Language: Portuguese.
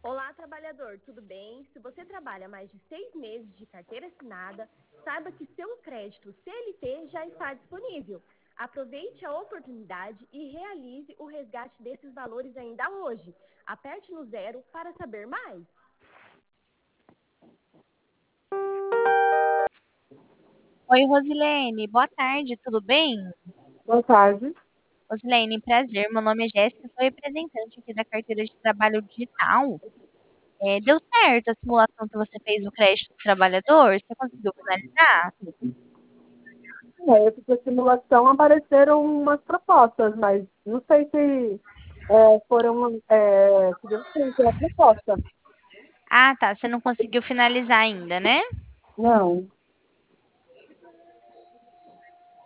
Olá, trabalhador, tudo bem? Se você trabalha mais de 6 meses de carteira assinada, saiba que seu crédito CLT já está disponível. Aproveite a oportunidade e realize o resgate desses valores ainda hoje. Aperte no 0 para saber mais. Oi, Rosilene, boa tarde, tudo bem? Boa tarde. Rosilene, prazer, meu nome é Jéssica, sou representante aqui da carteira de trabalho digital. Deu certo a simulação que você fez no crédito do trabalhador? Você conseguiu finalizar? Eu fiz a simulação, apareceram umas propostas, mas não sei se foram, se deu certo a proposta. Ah, tá, você não conseguiu finalizar ainda, né? Não.